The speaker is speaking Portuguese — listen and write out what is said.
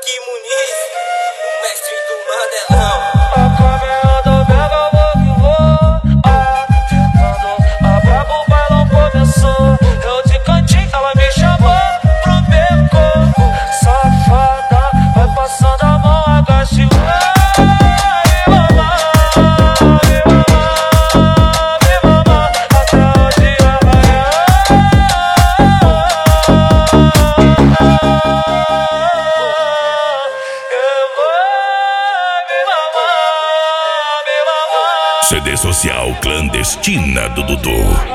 Frank Muniz, o mestre do Mandelão. A caminhada pega, vou que vou. Tentando a brabo, o bailão começou. Eu de cantinho, ela me chamou pro beco. Safada, vai passando a mão, agache o CD social clandestina do Dudu.